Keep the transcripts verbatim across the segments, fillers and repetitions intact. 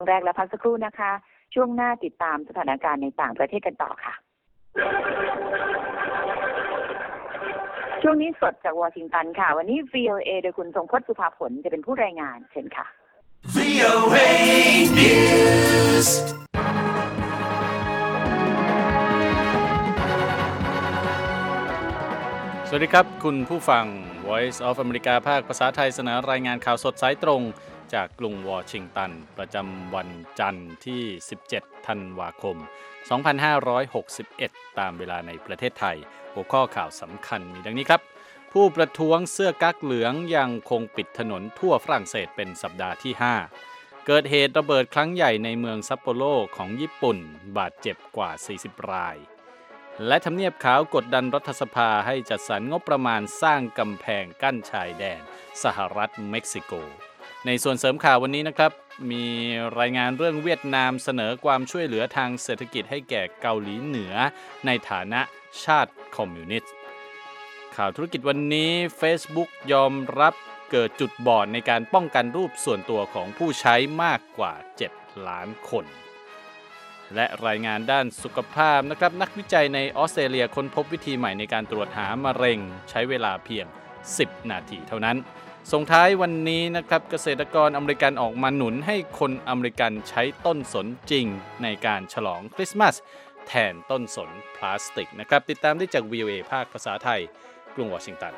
แรกและพักสักครู่นะคะช่วงหน้าติดตามสถานการณ์ในต่างประเทศกันต่อค่ะช่วงนี้สดจากวอชิงตันค่ะวันนี้ วี โอ เอ โดยคุณทรงพจน์สุภาผลจะเป็นผู้รายงานเชิญค่ะ วี โอ เอ News สวัสดีครับคุณผู้ฟัง Voice of America ภาคภาษาไทยเสนอรายงานข่าวสดสายตรงจากกรุงวอชิงตันประจำวันจันทร์ที่สิบเจ็ดธันวาคมสองพันห้าร้อยหกสิบเอ็ดตามเวลาในประเทศไทยหัวข้อข่าวสำคัญมีดังนี้ครับผู้ประท้วงเสื้อกั๊กเหลืองยังคงปิดถนนทั่วฝรั่งเศสเป็นสัปดาห์ที่ห้าเกิดเหตุระเบิดครั้งใหญ่ในเมืองซัปโปโรของญี่ปุ่นบาดเจ็บกว่าสี่สิบรายและทำเนียบขาวกดดันรัฐสภาให้จัดสรรงบประมาณสร้างกำแพงกั้นชายแดนสหรัฐเม็กซิโกในส่วนเสริมข่าววันนี้นะครับมีรายงานเรื่องเวียดนามเสนอความช่วยเหลือทางเศรษฐกิจให้แก่เกาหลีเหนือในฐานะชาติคอมมิวนิสต์ข่าวธุรกิจวันนี้ Facebook ยอมรับเกิดจุดบอดในการป้องกันรูปส่วนตัวของผู้ใช้มากกว่าเจ็ดล้านคนและรายงานด้านสุขภาพนะครับนักวิจัยในออสเตรเลียค้นพบวิธีใหม่ในการตรวจหามะเร็งใช้เวลาเพียงสิบนาทีเท่านั้นส่งท้ายวันนี้นะครับเกษตรกรอเมริกันออกมาหนุนให้คนอเมริกันใช้ต้นสนจริงในการฉลองคริสต์มาสแทนต้นสนพลาสติกนะครับติดตามได้จาก วี โอ เอ ภาคภาษาไทยกรุงวอชิงตัน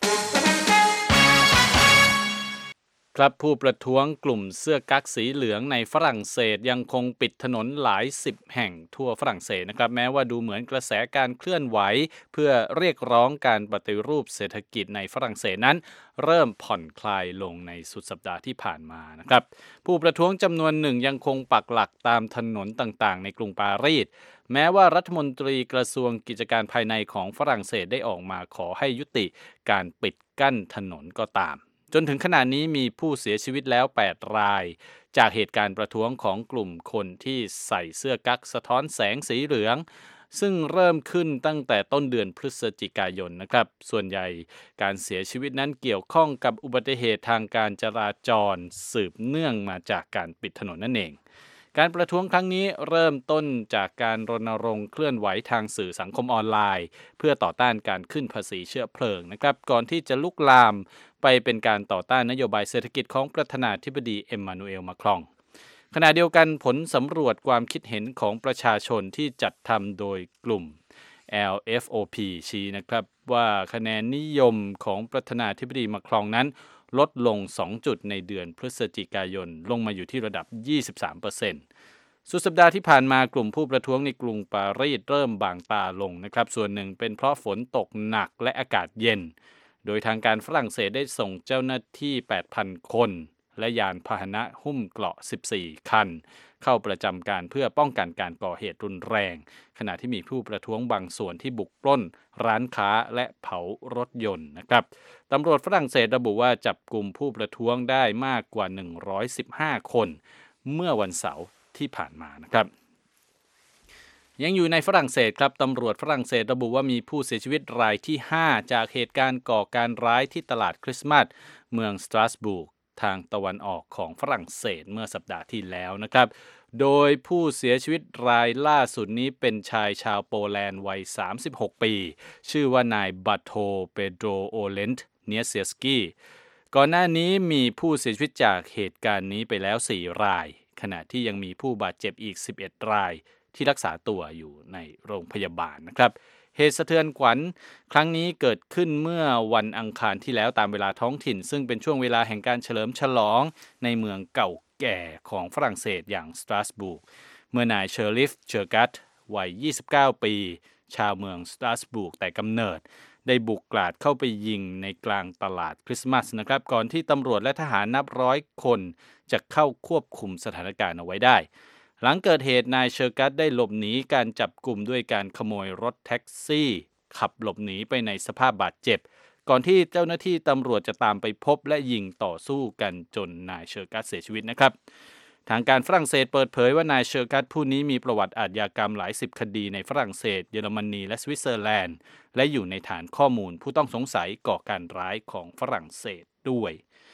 ครับผู้ประท้วงกลุ่มเสื้อกั๊กสีเหลืองในฝรั่งเศสยังคงปิดถนนหลายสิบแห่งทั่วฝรั่งเศสนะครับแม้ว่าดูเหมือนกระแสการเคลื่อนไหวเพื่อเรียกร้องการปฏิรูปเศรษฐกิจในฝรั่งเศสนั้นเริ่มผ่อนคลายลงในสุดสัปดาห์ที่ผ่านมานะครับผู้ประท้วงจำนวนหนึ่งยังคงปักหลักตามถนนต่างๆในกรุงปารีสแม้ว่ารัฐมนตรีกระทรวงกิจการภายในของฝรั่งเศสได้ออกมาขอให้ยุติการปิดกั้นถนนก็ตามจนถึงขณะนี้มีผู้เสียชีวิตแล้วแปดรายจากเหตุการณ์ประท้วงของกลุ่มคนที่ใส่เสื้อกั๊กสะท้อนแสงสีเหลืองซึ่งเริ่มขึ้นตั้งแต่ต้นเดือนพฤศจิกายนนะครับส่วนใหญ่การเสียชีวิตนั้นเกี่ยวข้องกับอุบัติเหตุทางการจราจรสืบเนื่องมาจากการปิดถนนนั่นเองการประท้วงครั้งนี้เริ่มต้นจากการรณรงค์เคลื่อนไหวทางสื่อสังคมออนไลน์เพื่อต่อต้านการขึ้นภาษีเชื้อเพลิงนะครับก่อนที่จะลุกลามไปเป็นการต่อต้านนโยบายเศรษฐกิจของประธานาธิบดีเอ็มมานูเอลมาครองขณะเดียวกันผลสำรวจความคิดเห็นของประชาชนที่จัดทำโดยกลุ่ม แอล เอฟ โอ พี ชี้นะครับว่าคะแนนนิยมของประธานาธิบดีมาครองนั้นลดลงสองจุดในเดือนพฤศจิกายนลงมาอยู่ที่ระดับ ยี่สิบสามเปอร์เซ็นต์ สุดสัปดาห์ที่ผ่านมากลุ่มผู้ประท้วงในกรุงปารีสเริ่มบางตาลงนะครับส่วนหนึ่งเป็นเพราะฝนตกหนักและอากาศเย็นโดยทางการฝรั่งเศสได้ส่งเจ้าหน้าที่ แปดพัน คนและยานพาหนะหุ้มเกราะสิบสี่คันเข้าประจำการเพื่อป้องกันการก่อเหตุรุนแรงขณะที่มีผู้ประท้วงบางส่วนที่บุกปล้นร้านค้าและเผารถยนต์นะครับตำรวจฝรั่งเศสระบุว่าจับกลุ่มผู้ประท้วงได้มากกว่าหนึ่งร้อยสิบห้าคนเมื่อวันเสาร์ที่ผ่านมานะครับยังอยู่ในฝรั่งเศสครับตำรวจฝรั่งเศสระบุว่ามีผู้เสียชีวิตรายที่ห้าจากเหตุการณ์ก่อการร้ายที่ตลาดคริสต์มาสเมืองสตราสบูร์กทางตะวันออกของฝรั่งเศสเมื่อสัปดาห์ที่แล้วนะครับโดยผู้เสียชีวิตรายล่าสุดนี้เป็นชายชาวโปแลนด์วัยสามสิบหกปีชื่อว่านายบัตโทเปโดรโอเลนต์เนียเซียสกี้ก่อนหน้านี้มีผู้เสียชีวิตจากเหตุการณ์นี้ไปแล้วสี่รายขณะที่ยังมีผู้บาดเจ็บอีกสิบเอ็ดรายที่รักษาตัวอยู่ในโรงพยาบาลนะครับเหตุสะเทือนขวัญครั้งนี้เกิดขึ้นเมื่อวันอังคารที่แล้วตามเวลาท้องถิ่นซึ่งเป็นช่วงเวลาแห่งการเฉลิมฉลองในเมืองเก่าแก่ของฝรั่งเศสอย่างสตราสบูร์กเมื่อนายเชอริฟเชอร์กัตวัยยี่สิบเก้าปีชาวเมืองสตราสบูร์กแต่กำเนิดได้บุกกราดเข้าไปยิงในกลางตลาดคริสต์มาสนะครับก่อนที่ตำรวจและทหารนับร้อยคนจะเข้าควบคุมสถานการณ์เอาไว้ได้หลังเกิดเหตุนายเชอร์กัตได้หลบหนีการจับกลุ่มด้วยการขโมยรถแท็กซี่ขับหลบหนีไปในสภาพบาดเจ็บก่อนที่เจ้าหน้าที่ตำรวจจะตามไปพบและยิงต่อสู้กันจนนายเชอร์กัตเสียชีวิตนะครับทางการฝรั่งเศสเปิดเผยว่านายเชอร์กัตผู้นี้มีประวัติอาชญากรรมหลายสิบคดีในฝรั่งเศสเยอรมนีและสวิตเซอร์แลนด์และอยู่ในฐานข้อมูลผู้ต้องสงสัยก่อการร้ายของฝรั่งเศสด้วย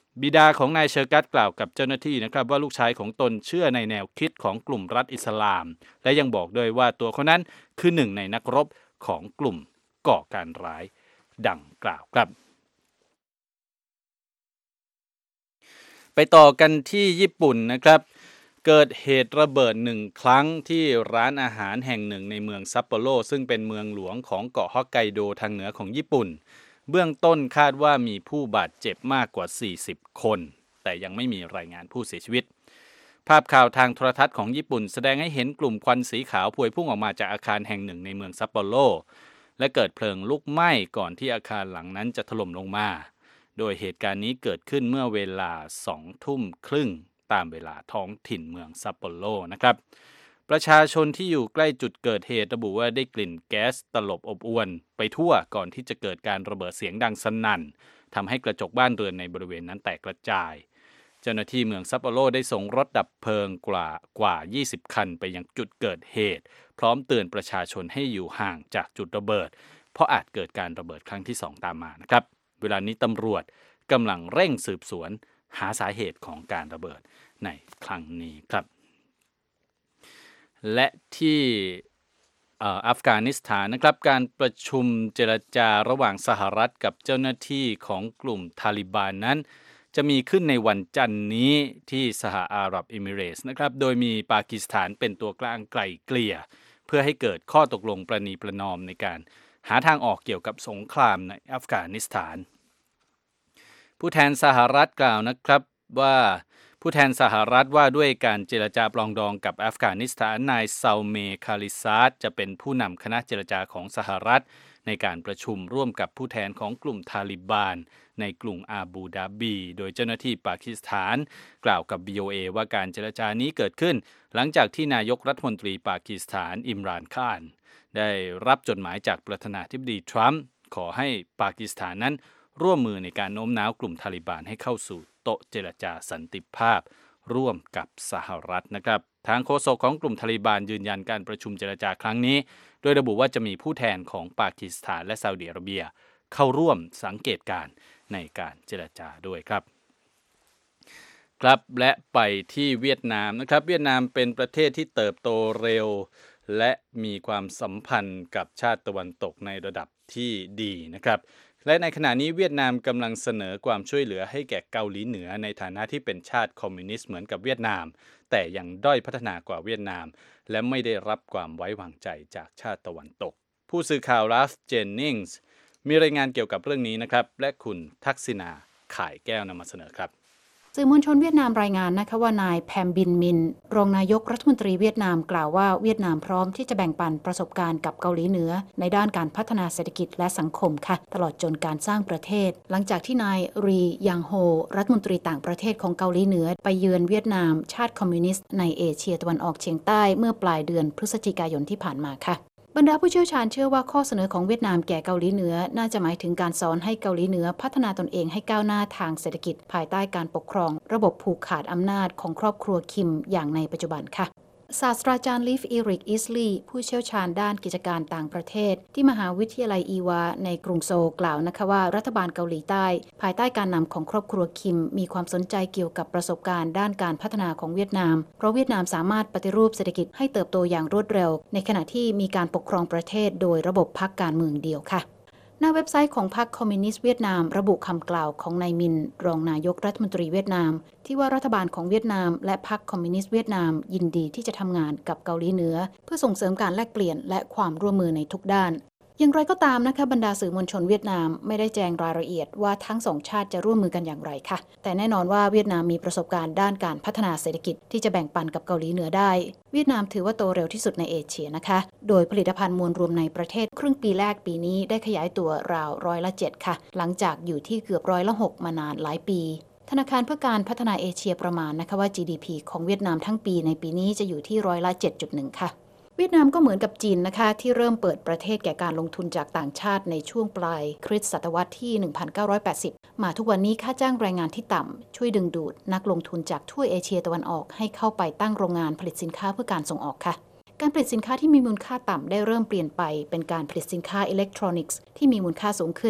บิดาของนายเชอร์กัตกล่าวกับเจ้าหน้าที่นะครับว่าลูกชายของตนเชื่อในแนวคิดของกลุ่มรัฐอิสลามและยังบอกด้วยว่าตัวเขานั้นคือหนึ่งในนักรบของกลุ่มก่อการร้ายดังกล่าวครับไปต่อกันที่ญี่ปุ่นนะครับเกิดเหตุระเบิดหนึ่งครั้งที่ร้านอาหารแห่งหนึ่งในเมืองซัปโปโรซึ่งเป็นเมืองหลวงของเกาะฮอกไกโดทางเหนือของญี่ปุ่นเบื้องต้นคาดว่ามีผู้บาดเจ็บมากกว่าสี่สิบคนแต่ยังไม่มีรายงานผู้เสียชีวิตภาพข่าวทางโทรทัศน์ของญี่ปุ่นแสดงให้เห็นกลุ่มควันสีขาวพวยพุ่งออกมาจากอาคารแห่งหนึ่งในเมืองซัปโปโรและเกิดเพลิงลุกไหม้ก่อนที่อาคารหลังนั้นจะถล่มลงมาโดยเหตุการณ์นี้เกิดขึ้นเมื่อเวลาสองทุ่มครึ่งตามเวลาท้องถิ่นเมืองซัปโปโรนะครับประชาชนที่อยู่ใกล้จุดเกิดเหตุระบุว่าได้กลิ่นแก๊สตลบอบอวนไปทั่วก่อนที่จะเกิดการระเบิดเสียงดังสนั่นทำให้กระจกบ้านเรือนในบริเวณนั้นแตกกระจายเจ้าหน้าที่เมืองซัปโปโรได้ส่งรถดับเพลิงกว่ากว่ายี่สิบคันไปยังจุดเกิดเหตุพร้อมเตือนประชาชนให้อยู่ห่างจากจุดระเบิดเพราะอาจเกิดการระเบิดครั้งที่สองตามมานะครับเวลานี้ตำรวจกำลังเร่งสืบสวนหาสาเหตุของการระเบิดในครั้งนี้ครับและที่อัฟกานิสถานนะครับการประชุมเจรจาระหว่างสหรัฐกับเจ้าหน้าที่ของกลุ่มทาลิบานนั้นจะมีขึ้นในวันจันทร์นี้ที่สหอาหรับเอมิเรตส์นะครับโดยมีปากีสถานเป็นตัวกลางไกล่เกลี่ยเพื่อให้เกิดข้อตกลงประนีประนอมในการหาทางออกเกี่ยวกับสงครามในอัฟกานิสถานผู้แทนสหรัฐกล่าวนะครับว่าผู้แทนสหรัฐว่าด้วยการเจรจาปรองดองกับอัฟกานิสถานนายซาเมคาลิซาดจะเป็นผู้นำคณะเจรจาของสหรัฐในการประชุมร่วมกับผู้แทนของกลุ่มทาลิบานในกรุงอาบูดาบีโดยเจ้าหน้าที่ปากีสถานกล่าวกับ วี โอ เอ ว่าการเจรจานี้เกิดขึ้นหลังจากที่นายกรัฐมนตรีปากีสถานอิมรานข่านได้รับจดหมายจากประธานาธิบดีทรัมป์ขอให้ปากีสถานนั้นร่วมมือในการโน้มน้าวกลุ่มทาลิบานให้เข้าสู่โต๊ะเจรจาสันติภาพร่วมกับสหรัฐนะครับทางโฆษกของกลุ่มทาลิบานยืนยันการประชุมเจรจาครั้งนี้โดยระบุว่าจะมีผู้แทนของปากีสถานและซาอุดิอาระเบียเข้าร่วมสังเกตการณ์ในการเจรจาด้วยครับครับและไปที่เวียดนามนะครับเวียดนามเป็นประเทศที่เติบโตเร็วและมีความสัมพันธ์กับชาติตะวันตกในระดับที่ดีนะครับและในขณะนี้เวียดนามกำลังเสนอความช่วยเหลือให้แก่เกาหลีเหนือในฐานะที่เป็นชาติคอมมิวนิสต์เหมือนกับเวียดนามแต่ยังด้อยพัฒนากว่าเวียดนามและไม่ได้รับความไว้วางใจจากชาติตะวันตกผู้สื่อข่าวรัฟเจนนิงส์มีรายงานเกี่ยวกับเรื่องนี้นะครับและคุณทักษิณาข่ายแก้วนำมาเสนอครับสื่อมวลชนเวียดนามรายงานนะคะว่านายแพมบินมินรองนายกรัฐมนตรีเวียดนามกล่าวว่าเวียดนามพร้อมที่จะแบ่งปันประสบการณ์กับเกาหลีเหนือในด้านการพัฒนาเศรษฐกิจและสังคมค่ะตลอดจนการสร้างประเทศหลังจากที่นายรียังโฮรัฐมนตรีต่างประเทศของเกาหลีเหนือไปเยือนเวียดนามชาติคอมมิวนิสต์ในเอเชียตะวันออกเฉียงใต้เมื่อปลายเดือนพฤศจิกายนที่ผ่านมาค่ะบรรดาผู้เชี่ยวชาญเชื่อว่าข้อเสนอของเวียดนามแก่เกาหลีเหนือน่าจะหมายถึงการสอนให้เกาหลีเหนือพัฒนาตนเองให้ก้าวหน้าทางเศรษฐกิจภายใต้การปกครองระบบผูกขาดอำนาจของครอบครัวคิมอย่างในปัจจุบันค่ะศาสตราจารย์ลิฟอีริกอิสลีผู้เชี่ยวชาญด้านกิจการต่างประเทศที่มหาวิทยาลัยอีวาในกรุงโซลกล่าวนะคะว่ารัฐบาลเกาหลีใต้ภายใต้การนำของครอบครัวคิมมีความสนใจเกี่ยวกับประสบการณ์ด้านการพัฒนาของเวียดนามเพราะเวียดนามสามารถปฏิรูปเศรษฐกิจให้เติบโตอย่างรวดเร็วในขณะที่มีการปกครองประเทศโดยระบบพรรคการเมืองเดียวค่ะหน้าเว็บไซต์ของพรรคคอมมิวนิสต์เวียดนามระบุคำกล่าวของนายมินรองนายกรัฐมนตรีเวียดนามที่ว่ารัฐบาลของเวียดนามและพรรคคอมมิวนิสต์เวียดนามยินดีที่จะทำงานกับเกาหลีเหนือเพื่อส่งเสริมการแลกเปลี่ยนและความร่วมมือในทุกด้านอย่างไรก็ตามนะคะบรรดาสื่อมวลชนเวียดนามไม่ได้แจ้งรายละเอียดว่าทั้งสองชาติจะร่วมมือกันอย่างไรค่ะแต่แน่นอนว่าเวียดนามมีประสบการณ์ด้านการพัฒนาเศรษฐกิจที่จะแบ่งปันกับเกาหลีเหนือได้เวียดนามถือว่าโตเร็วที่สุดในเอเชียนะคะโดยผลิตภัณฑ์มวลรวมในประเทศครึ่งปีแรกปีนี้ได้ขยายตัวราวร้อยละเจ็ดค่ะหลังจากอยู่ที่เกือบร้อยละหกมานานหลายปีธนาคารเพื่อการพัฒนาเอเชียประมาณนะคะว่า จี ดี พี ของเวียดนามทั้งปีในปีนี้จะอยู่ที่ร้อยละ เจ็ดจุดหนึ่ง ค่ะเวียดนามก็เหมือนกับจีนนะคะที่เริ่มเปิดประเทศแก่การลงทุนจากต่างชาติในช่วงปลายคริสตศตวรรษที่ หนึ่งพันเก้าร้อยแปดสิบ มาทุกวันนี้ค่าจ้างแรงงานที่ต่ำช่วยดึงดูดนักลงทุนจากทั่วเอเชียตะวันออกให้เข้าไปตั้งโรงงานผลิตสินค้าเพื่อการส่งออกค่ะการผลิตสินค้าที่มีมูลค่าต่ำได้เริ่มเปลี่ยนไปเป็นการผลิตสินค้าอิเล็กทรอนิกส์ที่มีมูลค่าสูงขึ้น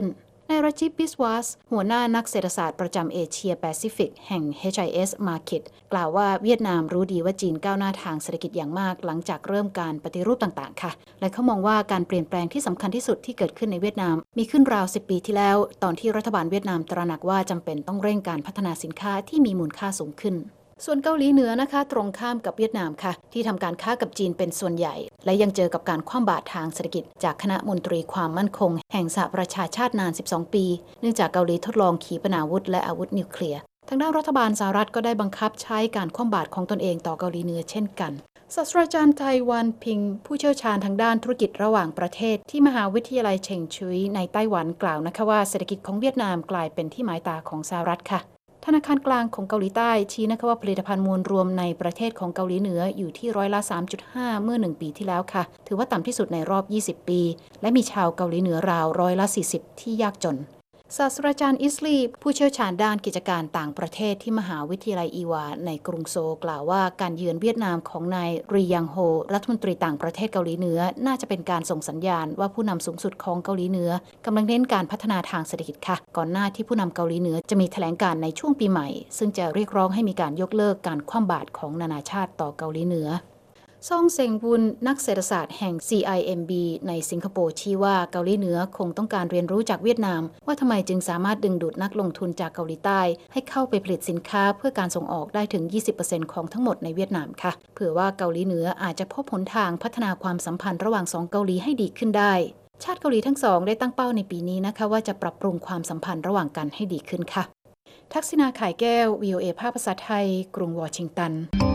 นายราจิป บิสวาสหัวหน้านักเศรษฐศาสตร์ประจำเอเชียแปซิฟิกแห่ง เอช ไอ เอส Market กล่าวว่าเวียดนามรู้ดีว่าจีนก้าวหน้าทางเศรษฐกิจอย่างมากหลังจากเริ่มการปฏิรูปต่างๆค่ะและเขามองว่าการเปลี่ยนแปลงที่สำคัญที่สุดที่เกิดขึ้นในเวียดนามมีขึ้นราวสิบปีที่แล้วตอนที่รัฐบาลเวียดนามตระหนักว่าจำเป็นต้องเร่งการพัฒนาสินค้าที่มีมูลค่าสูงขึ้นส่วนเกาหลีเหนือนะคะตรงข้ามกับเวียดนามค่ะที่ทำการค้ากับจีนเป็นส่วนใหญ่และยังเจอกับการคว่ำบาตรทางเศรษฐกิจจากคณะมนตรีความมั่นคงแห่งสหประชาชาตินานสิบสองปีเนื่องจากเกาหลีทดลองขีปนาวุธและอาวุธนิวเคลียร์ทางด้านรัฐบาลสหรัฐก็ได้บังคับใช้การคว่ำบาตรของตนเองต่อเกาหลีเหนือเช่นกันศาสตราจารย์ไทวันพิงผู้เชี่ยวชาญทางด้านธุรกิจระหว่างประเทศที่มหาวิทยาลัยเฉิงชุยในไต้หวันกล่าวนะคะว่าเศรษฐกิจของเวียดนามกลายเป็นที่หมายตาของสหรัฐค่ะธนาคารกลางของเกาหลีใต้ชี้นะคะว่าผลิตภัณฑ์มวลรวมในประเทศของเกาหลีเหนืออยู่ที่ร้อยละ สามจุดห้า เมื่อหนึ่งปีที่แล้วค่ะถือว่าต่ำที่สุดในรอบยี่สิบปีและมีชาวเกาหลีเหนือราวร้อยละสี่สิบที่ยากจนศาสตราจารย์อิสลีผู้เชี่ยวชาญด้านกิจการต่างประเทศที่มหาวิทยาลัยอีวาในกรุงโซลกล่าวว่าการเยือนเวียดนามของนายรียังโฮรัฐมนตรีต่างประเทศเกาหลีเหนือน่าจะเป็นการส่งสัญญาณว่าผู้นำสูงสุดของเกาหลีเหนือกำลังเน้นการพัฒนาทางเศรษฐกิจค่ะก่อนหน้าที่ผู้นำเกาหลีเหนือจะมีแถลงการในช่วงปีใหม่ซึ่งจะเรียกร้องให้มีการยกเลิกการคว่ำบาตรของนานาชาติต่อเกาหลีเหนือซ่องเซิงวุนนักเศรษฐศาสตร์แห่ง ซี ไอ เอ็ม บี ในสิงคโปร์ชี้ว่าเกาหลีเหนือคงต้องการเรียนรู้จากเวียดนามว่าทำไมจึงสามารถดึงดูดนักลงทุนจากเกาหลีใต้ให้เข้าไปผลิตสินค้าเพื่อการส่งออกได้ถึง ยี่สิบเปอร์เซ็นต์ ของทั้งหมดในเวียดนามค่ะเผื่อว่าเกาหลีเหนืออาจจะพบหนทางพัฒนาความสัมพันธ์ระหว่างสองเกาหลีให้ดีขึ้นได้ชาติเกาหลีทั้งสองได้ตั้งเป้าในปีนี้นะคะว่าจะปรับปรุงความสัมพันธ์ระหว่างกันให้ดีขึ้นค่ะทักษิณาข่ายแก้ว วี โอ เอ ภาคภาษาไทยกรุงวอชิงตัน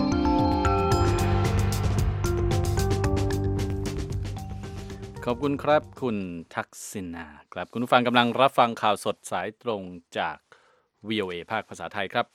ขอบคุณครับคุณทักษิณาครับคุณผู้ฟังกำลังรับฟังข่าวสดสายตรงจาก วี โอ เอ ภาคภาษาไทยครับ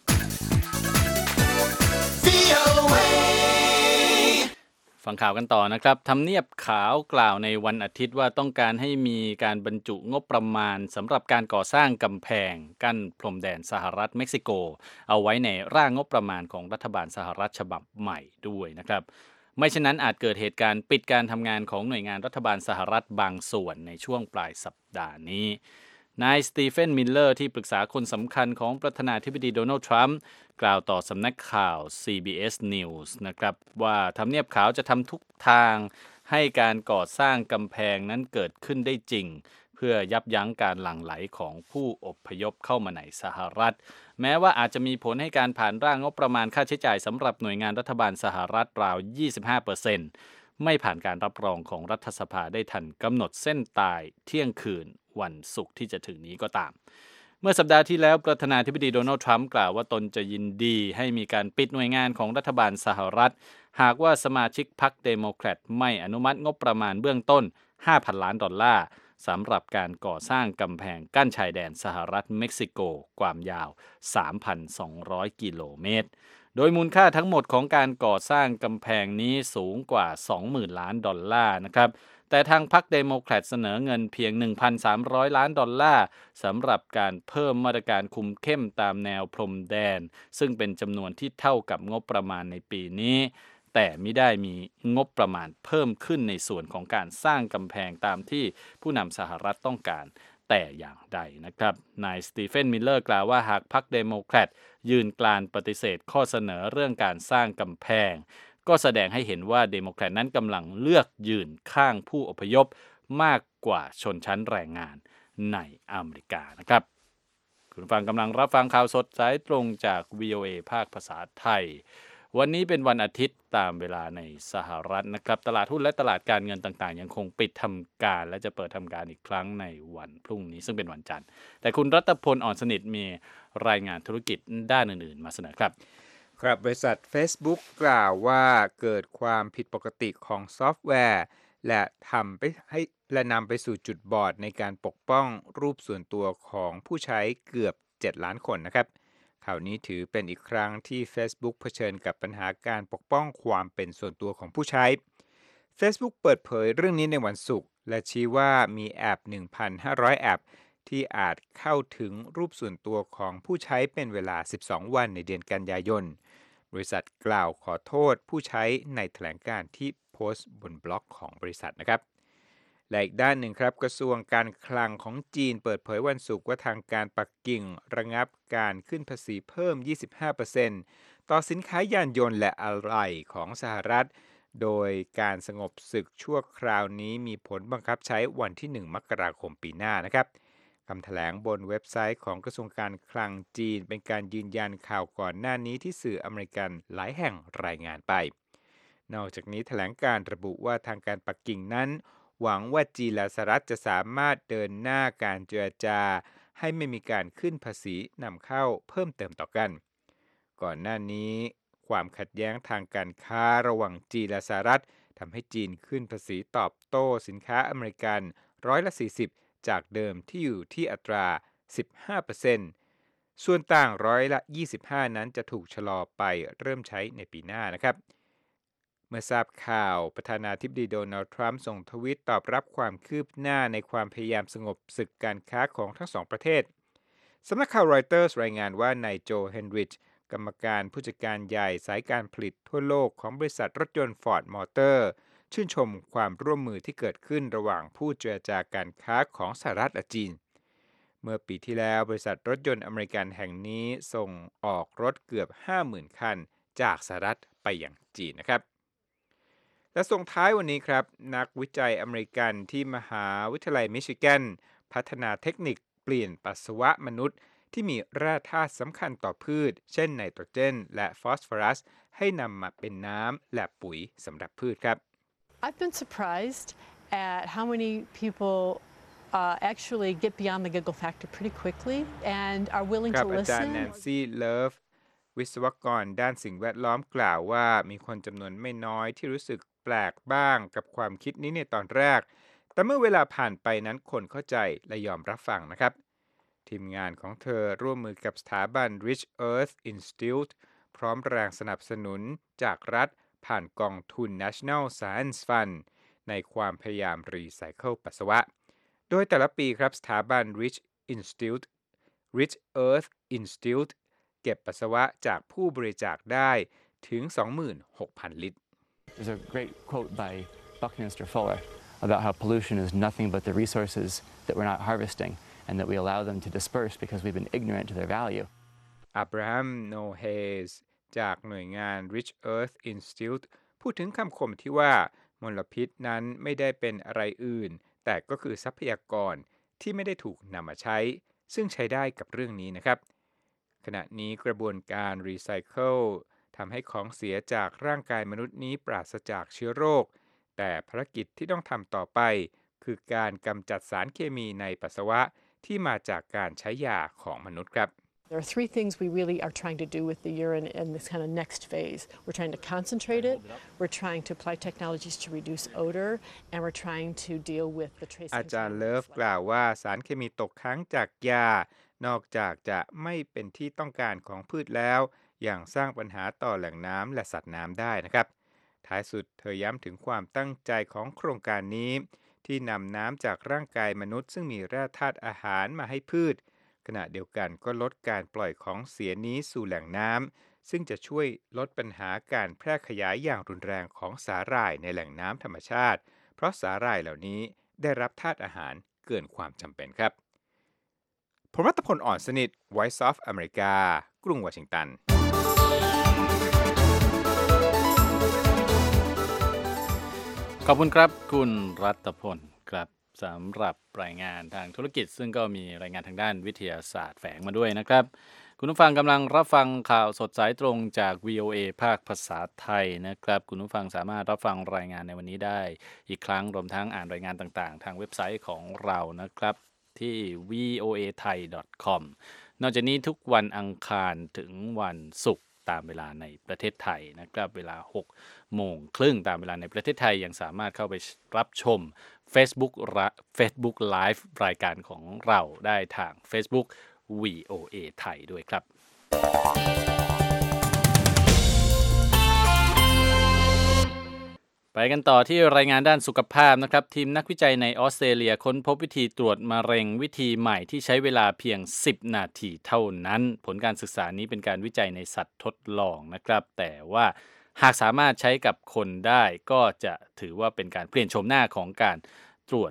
ฟังข่าวกันต่อนะครับทำเนียบขาวกล่าวในวันอาทิตย์ว่าต้องการให้มีการบรรจุงบประมาณสำหรับการก่อสร้างกำแพงกั้นพรมแดนสหรัฐเม็กซิโกเอาไว้ในร่างงบประมาณของรัฐบาลสหรัฐฉบับใหม่ด้วยนะครับไม่เช่นนั้นอาจเกิดเหตุการณ์ปิดการทำงานของหน่วยงานรัฐบาลสหรัฐบางส่วนในช่วงปลายสัปดาห์นี้นายสตีเฟนมิลเลอร์ที่ปรึกษาคนสำคัญของประธานาธิบดีโดนัลด์ทรัมป์กล่าวต่อสำนักข่าว ซี บี เอส News นะครับว่าทำเนียบขาวจะทำทุกทางให้การก่อสร้างกำแพงนั้นเกิดขึ้นได้จริงเพื่อยับยั้งการหลั่งไหลของผู้อพยพเข้ามาในสหรัฐแม้ว่าอาจจะมีผลให้การผ่านร่างงบประมาณค่าใช้จ่ายสำหรับหน่วยงานรัฐบาลสหรัฐราว ยี่สิบห้าเปอร์เซ็นต์ ไม่ผ่านการรับรองของรัฐสภาได้ทันกำหนดเส้นตายเที่ยงคืนวันศุกร์ที่จะถึงนี้ก็ตามเมื่อสัปดาห์ที่แล้วประธานาธิบดีโดนัลด์ทรัมป์กล่าวว่าตนจะยินดีให้มีการปิดหน่วยงานของรัฐบาลสหรัฐหากว่าสมาชิกพรรคเดโมแครตไม่อนุมัติงบประมาณเบื้องต้น ห้าพัน ล้านดอลลาร์สำหรับการก่อสร้างกำแพงกั้นชายแดนสหรัฐเม็กซิโกความยาว สามพันสองร้อย กิโลเมตรโดยมูลค่าทั้งหมดของการก่อสร้างกำแพงนี้สูงกว่า สองหมื่น ล้านดอลลาร์นะครับแต่ทางพรรคเดโมแครตเสนอเงินเพียง หนึ่งพันสามร้อย ล้านดอลลาร์สำหรับการเพิ่มมาตรการคุมเข้มตามแนวพรมแดนซึ่งเป็นจำนวนที่เท่ากับงบประมาณในปีนี้แต่ไม่ได้มีงบประมาณเพิ่มขึ้นในส่วนของการสร้างกำแพงตามที่ผู้นำสหรัฐต้องการแต่อย่างใดนะครับนายสตีเฟนมิลเลอร์กล่าวว่าหากพรรคเดโมแครตยืนกรานปฏิเสธข้อเสนอเรื่องการสร้างกำแพงก็แสดงให้เห็นว่าเดโมแครตนั้นกำลังเลือกยืนข้างผู้อพยพมากกว่าชนชั้นแรงงานในอเมริกานะครับคุณฟังกำลังรับฟังข่าวสดสายตรงจาก วี โอ เอ ภาคภาษาไทยวันนี้เป็นวันอาทิตย์ตามเวลาในสหรัฐนะครับตลาดหุ้นและตลาดการเงินต่างๆยังคงปิดทำการและจะเปิดทำการอีกครั้งในวันพรุ่งนี้ซึ่งเป็นวันจันทร์แต่คุณรัตพลอ่อนสนิทมีรายงานธุรกิจด้านอื่นๆมาเสนอครับครับบริษัท Facebook กล่าวว่าเกิดความผิดปกติของซอฟต์แวร์และทำไปให้และนำไปสู่จุดบอดในการปกป้องรูปส่วนตัวของผู้ใช้เกือบเจ็ดล้านคนนะครับข่าวนี้ถือเป็นอีกครั้งที่ Facebook เผชิญกับปัญหาการปกป้องความเป็นส่วนตัวของผู้ใช้ Facebook เปิดเผยเรื่องนี้ในวันศุกร์และชี้ว่ามีแอป หนึ่งพันห้าร้อย แอปที่อาจเข้าถึงรูปส่วนตัวของผู้ใช้เป็นเวลาสิบสองวันในเดือนกันยายนบริษัทกล่าวขอโทษผู้ใช้ในแถลงการณ์ที่โพสต์บนบล็อกของบริษัทนะครับและอีกด้านหนึ่งครับกระทรวงการคลังของจีนเปิดเผยวันศุกร์ว่าทางการปักกิ่งระงับการขึ้นภาษีเพิ่ม ยี่สิบห้าเปอร์เซ็นต์ ต่อสินค้ายานยนต์และอะไหล่ของสหรัฐโดยการสงบศึกชั่วคราวนี้มีผลบังคับใช้วันที่หนึ่งมกราคมปีหน้านะครับคำแถลงบนเว็บไซต์ของกระทรวงการคลังจีนเป็นการยืนยันข่าวก่อนหน้านี้ที่สื่ออเมริกันหลายแห่งรายงานไปนอกจากนี้แถลงการระบุว่าทางการปักกิ่งนั้นหวังว่าจีนและสหรัฐจะสามารถเดินหน้าการเจรจาให้ไม่มีการขึ้นภาษีนำเข้าเพิ่มเติมต่อกันก่อนหน้านี้ความขัดแย้งทางการค้าระหว่างจีนและสหรัฐทำให้จีนขึ้นภาษีตอบโต้สินค้าอเมริกันร้อยละสี่สิบจากเดิมที่อยู่ที่อัตรา สิบห้าเปอร์เซ็นต์ ส่วนต่างร้อยละยี่สิบห้านั้นจะถูกชะลอไปเริ่มใช้ในปีหน้านะครับเมื่อทราบข่าวประธานาธิบดีโดนัลด์ทรัมป์ส่งทวิตตอบรับความคืบหน้าในความพยายามสงบศึกการค้าของทั้งสองประเทศสำนักข่าวรอยเตอร์สรายงานว่านายโจเฮนริชกรรมการผู้จัดการใหญ่สายการผลิตทั่วโลกของบริษัทรถยนต์ฟอร์ดมอเตอร์ชื่นชมความร่วมมือที่เกิดขึ้นระหว่างผู้เจรจาการค้าของสหรัฐและจีนเมื่อปีที่แล้วบริษัทรถยนต์อเมริกันแห่งนี้ส่งออกรถเกือบ ห้าหมื่น คันจากสหรัฐไปยังจีนนะครับและส่งท้ายวันนี้ครับนักวิจัยอเมริกันที่มหาวิทยาลัยมิชิแกนพัฒนาเทคนิคเปลี่ยนปัสสาวะมนุษย์ที่มีแร่ธาตุสำคัญต่อพืชเช่นไนโตรเจนและฟอสฟอรัสให้นำมาเป็นน้ำและปุ๋ยสำหรับพืชครับ I've been surprised at how many people uh, actually get beyond the giggle factor pretty quickly and are willing to listen อาจารย์แนนซี่เลิฟวิศวกรด้านสิ่งแวดล้อมกล่าวว่ามีคนจำนวนไม่น้อยที่รู้สึกแปลกบ้างกับความคิดนี้ในตอนแรกแต่เมื่อเวลาผ่านไปนั้นคนเข้าใจและยอมรับฟังนะครับทีมงานของเธอร่วมมือกับสถาบัน Rich Earth Institute พร้อมแรงสนับสนุนจากรัฐผ่านกองทุน National Science Fund ในความพยายามรีไซเคิลปัสสาวะโดยแต่ละปีครับสถาบัน Rich Institute Rich Earth Institute เก็บปัสสาวะจากผู้บริจาคได้ถึง สองหมื่นหกพัน ลิตร There's a great quote by Buckminster Fuller about how pollution is nothing but the resources that we're not harvesting and that we allow them to disperse because we've been ignorant to their value. Abraham Noyes จากหน่วยงาน Rich Earth Institute พูดถึงคำคมที่ว่ามลพิษนั้นไม่ได้เป็นอะไรอื่นแต่ก็คือทรัพยากรที่ไม่ได้ถูกนำมาใช้ซึ่งใช้ได้กับเรื่องนี้นะครับขณะนี้กระบวนการรีไซเคิลทำให้ของเสียจากร่างกายมนุษย์นี้ปราศจากเชื้อโรคแต่ภารกิจที่ต้องทำต่อไปคือการกำจัดสารเคมีในปัสสาวะที่มาจากการใช้ยาของมนุษย์ครับ There are three things we really are trying to do with the urine in this kind of next phase. We're trying to concentrate it, we're trying to apply technologies to reduce odor, and we're trying to deal with the trace อาจารย์เลิฟกล่าวว่าสารเคมีตกค้างจากยานอกจากจะไม่เป็นที่ต้องการของพืชแล้วยังสร้างปัญหาต่อแหล่งน้ำและสัตว์น้ำได้นะครับท้ายสุดเธอย้ำถึงความตั้งใจของโครงการนี้ที่นำน้ำจากร่างกายมนุษย์ซึ่งมีแร่ธาตุอาหารมาให้พืชขณะเดียวกันก็ลดการปล่อยของเสียนี้สู่แหล่งน้ำซึ่งจะช่วยลดปัญหาการแพร่ขยายอย่างรุนแรงของสาหร่ายในแหล่งน้ำธรรมชาติเพราะสาหร่ายเหล่านี้ได้รับธาตุอาหารเกินความจำเป็นครับผมรัตพล อ่อนสนิท Voice of America กรุงวอชิงตันขอบคุณครับคุณรัตพลครับสำหรับรายงานทางธุรกิจซึ่งก็มีรายงานทางด้านวิทยาศาสตร์แฝงมาด้วยนะครับคุณผู้ฟังกำลังรับฟังข่าวสดสายตรงจาก วี โอ เอ ภาคภาษาไทยนะครับคุณผู้ฟังสามารถรับฟังรายงานในวันนี้ได้อีกครั้งรวมทั้งอ่านรายงานต่างๆทางเว็บไซต์ของเรานะครับที่ วี โอ เอ ไทย ดอท คอม นอกจากนี้ทุกวันอังคารถึงวันศุกร์ตามเวลาในประเทศไทยนะครับเวลา หกโมงครึ่งตามเวลาในประเทศไทยยังสามารถเข้าไปรับชม Facebook Facebook Live รายการของเราได้ทาง Facebook วี โอ เอ ไทยด้วยครับไปกันต่อที่รายงานด้านสุขภาพนะครับทีมนักวิจัยในออสเตรเลียค้นพบวิธีตรวจมะเร็งวิธีใหม่ที่ใช้เวลาเพียงสิบนาทีเท่านั้นผลการศึกษานี้เป็นการวิจัยในสัตว์ทดลองนะครับแต่ว่าหากสามารถใช้กับคนได้ก็จะถือว่าเป็นการเปลี่ยนโฉมหน้าของการตรวจ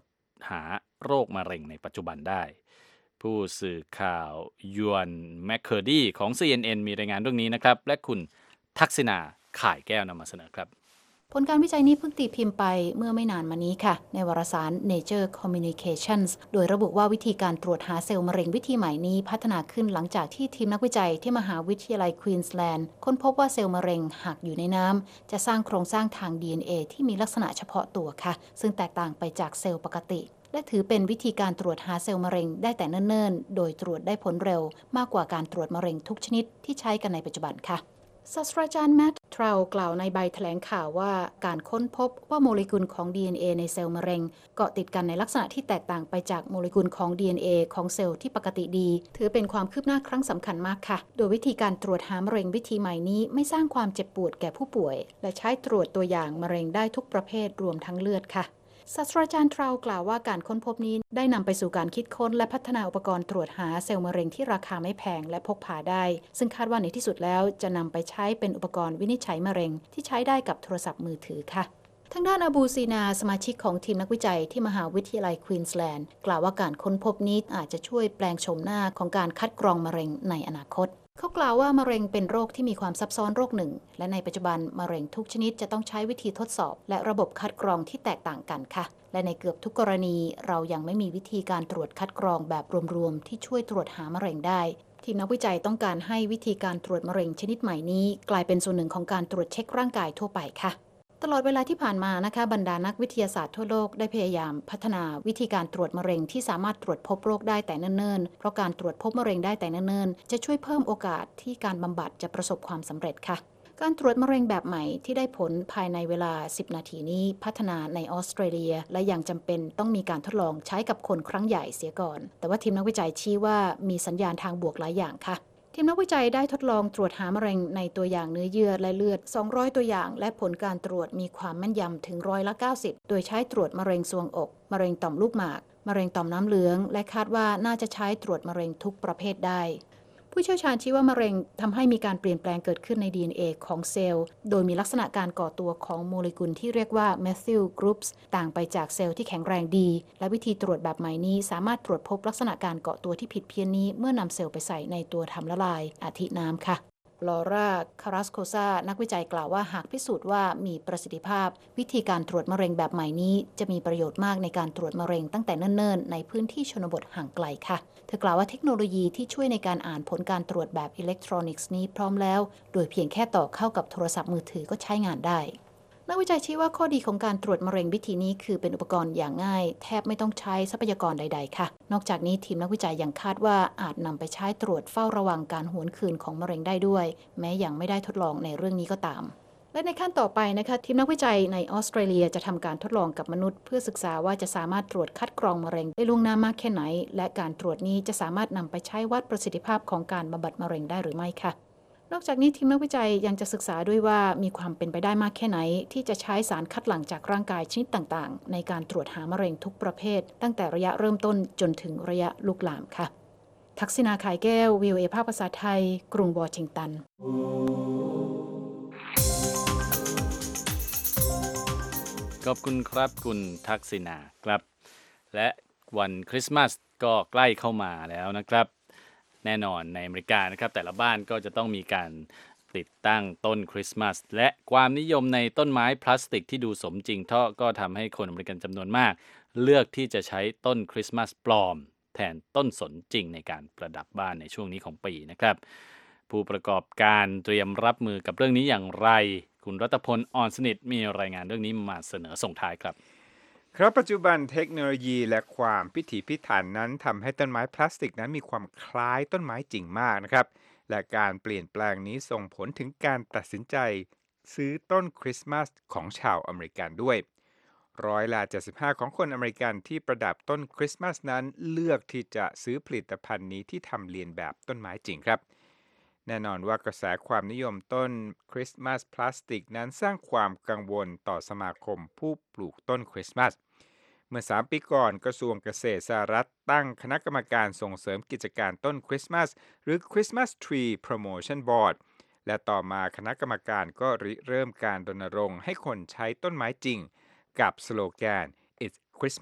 หาโรคมะเร็งในปัจจุบันได้ผู้สื่อข่าวยวนแมคเคอร์ดี้ของ ซี เอ็น เอ็น มีรายงานเรื่องนี้นะครับและคุณทักษิณาข่ายแก้วนำมาเสนอครับผลการวิจัยนี้เพิ่งตีพิมพ์ไปเมื่อไม่นานมานี้ค่ะในวารสาร Nature Communications โดยระบุว่าวิธีการตรวจหาเซลล์มะเร็งวิธีใหม่นี้พัฒนาขึ้นหลังจากที่ทีมนักวิจัยที่มหาวิทยาลัยควีนสแลนด์ค้นพบว่าเซลล์มะเร็งหากอยู่ในน้ำจะสร้างโครงสร้างทาง ดี เอ็น เอ ที่มีลักษณะเฉพาะตัวค่ะซึ่งแตกต่างไปจากเซลล์ปกติและถือเป็นวิธีการตรวจหาเซลล์มะเร็งได้แต่เนิ่นๆโดยตรวจได้ผลเร็วมากกว่าการตรวจมะเร็งทุกชนิดที่ใช้กันในปัจจุบันค่ะศาสตราจารย์แมตต์ ทราวกล่าวในใบแถลงข่าวว่าการค้นพบว่าโมเลกุลของ ดี เอ็น เอ ในเซลล์มะเร็งเกาะติดกันในลักษณะที่แตกต่างไปจากโมเลกุลของ ดี เอ็น เอ ของเซลล์ที่ปกติดีถือเป็นความคืบหน้าครั้งสำคัญมากค่ะโดยวิธีการตรวจหามะเร็งวิธีใหม่นี้ไม่สร้างความเจ็บปวดแก่ผู้ป่วยและใช้ตรวจตัวอย่างมะเร็งได้ทุกประเภทรวมทั้งเลือดค่ะศาสตราจารย์ทราวกล่าวว่าการค้นพบนี้ได้นำไปสู่การคิดค้นและพัฒนาอุปกรณ์ตรวจหาเซลล์มะเร็งที่ราคาไม่แพงและพกพาได้ซึ่งคาดว่าในที่สุดแล้วจะนำไปใช้เป็นอุปกรณ์วินิจฉัยมะเร็งที่ใช้ได้กับโทรศัพท์มือถือค่ะทางด้านอบูซีนาสมาชิกของทีมนักวิจัยที่มหาวิทยาลัยควีนสแลนด์กล่าวว่าการค้นพบนี้อาจจะช่วยแปลงโฉมหน้าของการคัดกรองมะเร็งในอนาคตเขากล่าวว่ามะเร็งเป็นโรคที่มีความซับซ้อนโรคหนึ่งและในปัจจุบันมะเร็งทุกชนิดจะต้องใช้วิธีทดสอบและระบบคัดกรองที่แตกต่างกันค่ะและในเกือบทุกกรณีเรายังไม่มีวิธีการตรวจคัดกรองแบบรวมๆที่ช่วยตรวจหามะเร็งได้ทีมนักวิจัยต้องการให้วิธีการตรวจมะเร็งชนิดใหม่นี้กลายเป็นส่วนหนึ่งของการตรวจเช็คร่างกายทั่วไปค่ะตลอดเวลาที่ผ่านมานะคะบรรดานักวิทยาศาสตร์ทั่วโลกได้พยายามพัฒนาวิธีการตรวจมะเร็งที่สามารถตรวจพบโรคได้แต่เนิ่นๆเพราะการตรวจพบมะเร็งได้แต่เนิ่นๆจะช่วยเพิ่มโอกาสที่การบำบัดจะประสบความสำเร็จค่ะการตรวจมะเร็งแบบใหม่ที่ได้ผลภายในเวลาสิบนาทีนี้พัฒนาในออสเตรเลียและยังจำเป็นต้องมีการทดลองใช้กับคนครั้งใหญ่เสียก่อนแต่ว่าทีมนักวิจัยชี้ว่ามีสัญญาณทางบวกหลายอย่างค่ะทีมนักวิจัยได้ทดลองตรวจหามะเร็งในตัวอย่างเนื้อเยื่อและเลือดสองร้อยตัวอย่างและผลการตรวจมีความแม่นยำถึงร้อยละเก้าสิบโดยใช้ตรวจมะเร็งทรวงอกมะเร็งต่อมลูกหมากมะเร็งต่อมน้ำเหลืองและคาดว่าน่าจะใช้ตรวจมะเร็งทุกประเภทได้ผู้เชี่ยวชาญชี้ว่ามะเร็งทำให้มีการเปลี่ยนแปลงเกิดขึ้นใน ดี เอ็น เอ ของเซลล์โดยมีลักษณะการก่อตัวของโมเลกุลที่เรียกว่า methyl groups ต่างไปจากเซลล์ที่แข็งแรงดีและวิธีตรวจแบบใหม่นี้สามารถตรวจพบลักษณะการเกาะตัวที่ผิดเพี้ยนนี้เมื่อนำเซลล์ไปใส่ในตัวทำละลายอาทิน้ำค่ะลอร่า คารัสโคซานักวิจัยกล่าวว่าหากพิสูจน์ว่ามีประสิทธิภาพวิธีการตรวจมะเร็งแบบใหม่นี้จะมีประโยชน์มากในการตรวจมะเร็งตั้งแต่เนิ่นๆในพื้นที่ชนบทห่างไกลค่ะเธอกล่าวว่าเทคโนโลยีที่ช่วยในการอ่านผลการตรวจแบบอิเล็กทรอนิกส์นี้พร้อมแล้วโดยเพียงแค่ต่อเข้ากับโทรศัพท์มือถือก็ใช้งานได้นักวิจัยชี้ว่าข้อดีของการตรวจมะเร็งวิธีนี้คือเป็นอุปกรณ์อย่างง่ายแทบไม่ต้องใช้ทรัพยากรใดๆค่ะนอกจากนี้ทีมนักวิจัยยังคาดว่าอาจนำไปใช้ตรวจเฝ้าระวังการหวนคืนของมะเร็งได้ด้วยแม้ยังไม่ได้ทดลองในเรื่องนี้ก็ตามและในขั้นต่อไปนะคะทีมนักวิจัยในออสเตรเลียจะทำการทดลองกับมนุษย์เพื่อศึกษาว่าจะสามารถตรวจคัดกรองมะเร็งได้ล่วงหน้ามากแค่ไหนและการตรวจนี้จะสามารถนำไปใช้วัดประสิทธิภาพของการบำบัดมะเร็งได้หรือไม่ค่ะนอกจากนี้ทีมนักวิจัยยังจะศึกษาด้วยว่ามีความเป็นไปได้มากแค่ไหนที่จะใช้สารคัดหลั่งจากร่างกายชนิดต่างๆในการตรวจหามะเร็งทุกประเภทตั้งแต่ระยะเริ่มต้นจนถึงระยะลุกลามค่ะทักษิณา ข่ายแก้ว วี โอ เอ ภาคภาษาไทยกรุงวอชิงตันขอบคุณครับคุณทักษิณาครับและวันคริสต์มาสก็ใกล้เข้ามาแล้วนะครับแน่นอนในอเมริกานะครับแต่ละบ้านก็จะต้องมีการติดตั้งต้นคริสต์มาสและความนิยมในต้นไม้พลาสติกที่ดูสมจริงเท่าก็ทำให้คนอเมริกันจำนวนมากเลือกที่จะใช้ต้นคริสต์มาสปลอมแทนต้นสนจริงในการประดับบ้านในช่วงนี้ของปีนะครับผู้ประกอบการเตรียมรับมือกับเรื่องนี้อย่างไรคุณรัตพล อ่อนสนิทมีรายงานเรื่องนี้มาเสนอส่งท้ายครับครับปัจจุบันเทคโนโลยีและความพิถีพิถันนั้นทำให้ต้นไม้พลาสติกนั้นมีความคล้ายต้นไม้จริงมากนะครับและการเปลี่ยนแปลงนี้ส่งผลถึงการตัดสินใจซื้อต้นคริสต์มาสของชาวอเมริกันด้วยร้อยละเจ็ดสิบห้าของคนอเมริกันที่ประดับต้นคริสต์มาสนั้นเลือกที่จะซื้อผลิตภัณฑ์นี้ที่ทำเลียนแบบต้นไม้จริงครับแน่นอนว่ากระแสความนิยมต้นคริสต์มาสพลาสติกนั้นสร้างความกังวลต่อสมาคมผู้ปลูกต้นคริสต์มาสเมื่อสามปีก่อนกระทรวงเกษตรสหรัฐตั้งคณะกรรมการส่งเสริมกิจการต้นคริสต์มาสหรือ Christmas Tree Promotion Board และต่อมาคณะกรรมการก็ริเริ่มการรณรงค์ให้คนใช้ต้นไม้จริงกับสโลแกน It's Christmas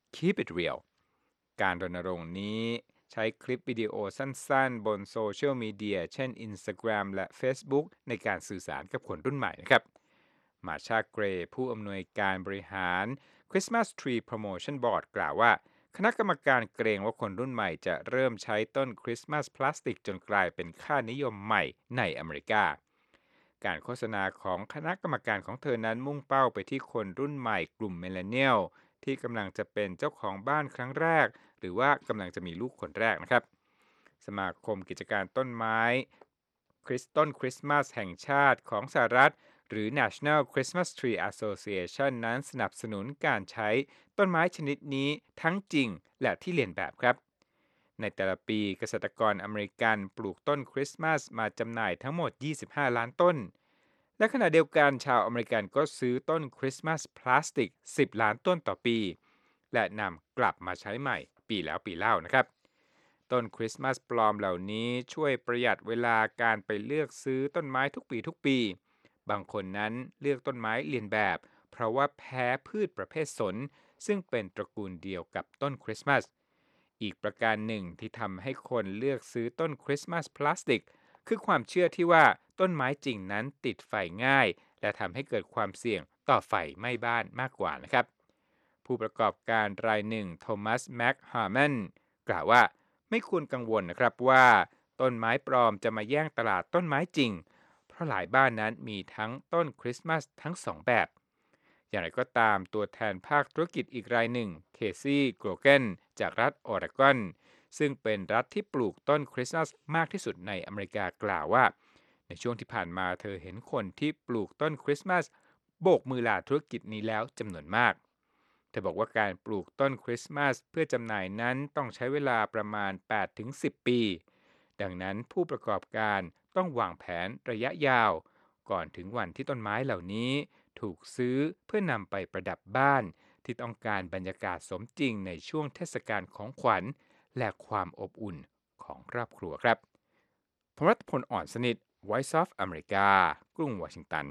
Keep it real การรณรงค์นี้ใช้คลิปวิดีโอสั้นๆบนโซเชียลมีเดียเช่น Instagram และ Facebook ในการสื่อสารกับคนรุ่นใหม่นะครับมาชาเกรย์ผู้อำนวยการบริหาร Christmas Tree Promotion Board กล่าวว่าคณะกรรมการเกรงว่าคนรุ่นใหม่จะเริ่มใช้ต้นคริสต์มาสพลาสติกจนกลายเป็นค่านิยมใหม่ในอเมริกาการโฆษณาของคณะกรรมการของเธอนั้นมุ่งเป้าไปที่คนรุ่นใหม่กลุ่มมิลเลนเนียลที่กำลังจะเป็นเจ้าของบ้านครั้งแรกหรือว่ากำลังจะมีลูกคนแรกนะครับสมาคมกิจการต้นไม้คริสต้นคริสต์มาสแห่งชาติของสหรัฐหรือ National Christmas Tree Association นั้นสนับสนุนการใช้ต้นไม้ชนิดนี้ทั้งจริงและที่เลียนแบบครับในแต่ละปีเกษตรกรอเมริกันปลูกต้นคริสต์มาสมาจำหน่ายทั้งหมดยี่สิบห้าล้านต้นและขณะเดียวกันชาวอเมริกันก็ซื้อต้นคริสต์มาสพลาสติกสิบล้านต้นต่อปีและนำกลับมาใช้ใหม่ปีแล้วปีเล่านะครับต้นคริสต์มาสปลอมเหล่านี้ช่วยประหยัดเวลาการไปเลือกซื้อต้นไม้ทุกปีทุกปีบางคนนั้นเลือกต้นไม้เลียนแบบเพราะว่าแพ้พืชประเภทสนซึ่งเป็นตระกูลเดียวกับต้นคริสต์มาสอีกประการหนึ่งที่ทำให้คนเลือกซื้อต้นคริสต์มาสพลาสติกคือความเชื่อที่ว่าต้นไม้จริงนั้นติดไฟง่ายและทำให้เกิดความเสี่ยงต่อไฟไหม้บ้านมากกว่านะครับผู้ประกอบการรายหนึ่งโทมัสแม็กฮาร์แมนกล่าวว่าไม่ควรกังวลนะครับว่าต้นไม้ปลอมจะมาแย่งตลาดต้นไม้จริงเพราะหลายบ้านนั้นมีทั้งต้นคริสต์มาสทั้งสองแบบอย่างไรก็ตามตัวแทนภาคธุรกิจอีกรายหนึ่งเคซี่โกลเกนจากรัฐออเรกอนซึ่งเป็นรัฐที่ปลูกต้นคริสต์มาสมากที่สุดในอเมริกากล่าวว่าในช่วงที่ผ่านมาเธอเห็นคนที่ปลูกต้นคริสต์มาสโบกมือลาธุรกิจนี้แล้วจำนวนมากเธอบอกว่าการปลูกต้นคริสต์มาสเพื่อจำหน่ายนั้นต้องใช้เวลาประมาณ แปดถึงสิบ ปีดังนั้นผู้ประกอบการต้องวางแผนระยะยาวก่อนถึงวันที่ต้นไม้เหล่านี้ถูกซื้อเพื่อนำไปประดับบ้านที่ต้องการบรรยากาศสมจริงในช่วงเทศกาลของขวัญและความอบอุ่นของครอบครัวครับผมรัฐพล อ่อนสนิท Voice of America กรุงวอชิงตัน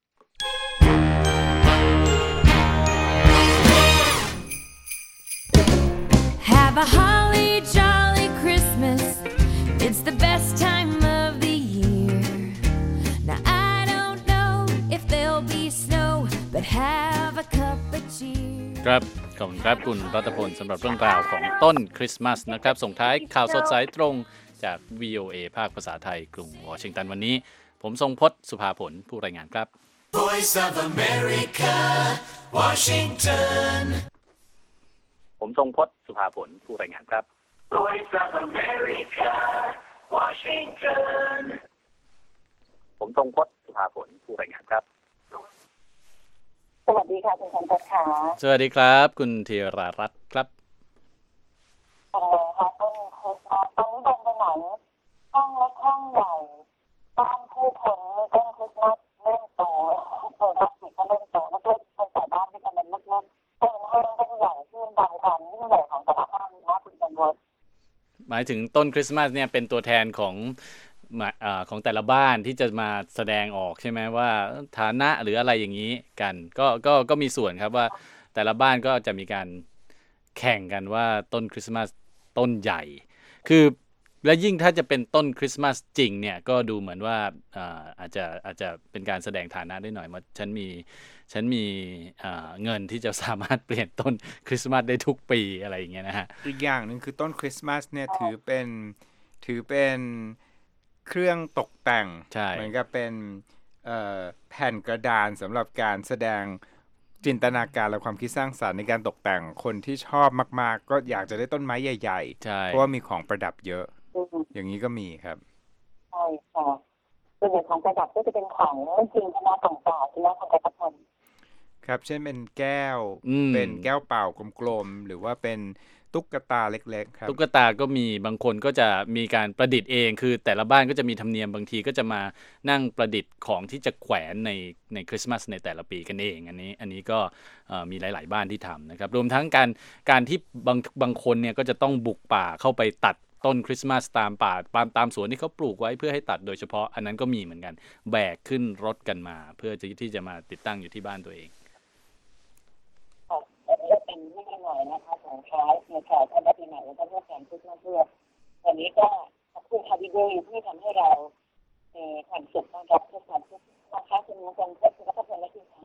Have a holly jolly Christmas. It's the best time of the year. Now I don't know if there'll be snow, but have a cup of cheer. ครับขอบคุณครับคุณรัตพลสำหรับเรื่องราวของต้นคริสต์มาสนะครับส่งท้ายข่าวสดสายตรงจาก วี โอ เอ ภาคภาษาไทยกรุงวอชิงตันวันนี้ผมทรงพจน์สุภาผลผู้รายงานครับ Voice of America Washington ผมทรงพจน์สุภาผลผู้รายงานครับ Voice of America Washington ผมทรงพจน์สุภาผลผู้รายงานครับสวัสดีค่ะคุณชันทัศน์ค่ะสวัสดีครับคุณธีรารัตน์ครับเป็นไงคะต้นคริสต์มาสตอนนี้เดินไปไหนห้องเล็กห้องใหญ่บ้านผู้คนต้นคริสต์มาสเริ่มโตโตรักสิก็เริ่มโตแล้วก็เป็นแต่บ้านที่กำลังเล็กๆเป็นห้องเป็นใหญ่ขึ้นบางความยิ่งใหญ่ของแต่ละห้องนะคุณชันทัศน์หมายถึงต้นคริสต์มาสเนี่ยเป็นตัวแทนของของแต่ละบ้านที่จะมาแสดงออกใช่ไหมว่าฐานะหรืออะไรอย่างนี้กันก็ก็ก็มีส่วนครับว่าแต่ละบ้านก็จะมีการแข่งกันว่าต้นคริสต์มาสต้นใหญ่คือและยิ่งถ้าจะเป็นต้นคริสต์มาสจริงเนี่ยก็ดูเหมือนว่าอาจจะอาจจะเป็นการแสดงฐานะได้หน่อยว่าฉันมีฉันมีเงินที่จะสามารถเปลี่ยนต้นคริสต์มาสได้ทุกปีอะไรอย่างเงี้ยนะฮะอีกอย่างนึงคือต้นคริสต์มาสเนี่ยถือเป็นถือเป็นเครื่องตกแต่งเหมือนกับเป็นแผ่นกระดานสำหรับการแสดงจินตนาการและความคิดสร้างสรรค์ในการตกแต่งคนที่ชอบมากๆก็อยากจะได้ต้นไม้ใหญ่ๆเพราะว่ามีของประดับเยอะอย่างนี้ก็มีครับใช่ค่ะส่วนใหญ่ของประดับก็จะเป็นของจริงนะต่างๆที่น่าสนใจทุกคนครับเช่นเป็นแก้วเป็นแก้วเปล่ากลมๆหรือว่าเป็นตุ๊กตาเล็กๆครับตุ๊กตาก็มีบางคนก็จะมีการประดิษฐ์เองคือแต่ละบ้านก็จะมีธรรมเนียมบางทีก็จะมานั่งประดิษฐ์ของที่จะแขวนในในคริสต์มาสในแต่ละปีกันเองอันนี้อันนี้ก็มีหลายๆบ้านที่ทำนะครับรวมทั้งการการที่บางบางคนเนี่ยก็จะต้องบุกป่าเข้าไปตัดต้นคริสต์มาสตามป่าตามตามสวนที่เขาปลูกไว้เพื่อให้ตัดโดยเฉพาะอันนั้นก็มีเหมือนกันแบกขึ้นรถกันมาเพื่อที่จะมาติดตั้งอยู่ที่บ้านตัวเองอันนี้ก็เป็นที่หน่อยนะคะส่งท้ายในข่าวท่านปีใหม่และท่านผู้แทนทุกท่านเพื่อวันนี้ก็ขอบคุณค่ะวิดีโอที่ทำให้เรามีความสุขนะครับทุกท่านทุกท่านค่ะคุณผู้ชมทุกท่านและทุกท่าน